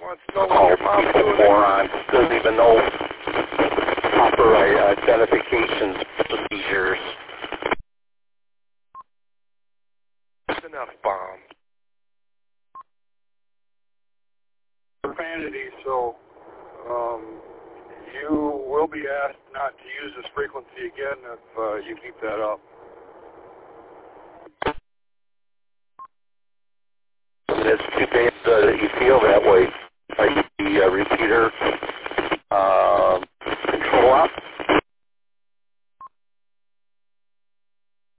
wants to know what your mom's doing. Moron doesn't even know proper identifications procedures. That's enough, Bomb. Profanity, so you will be asked not to use this frequency again if you keep that up. It's too bad that you feel that way. Like the repeater,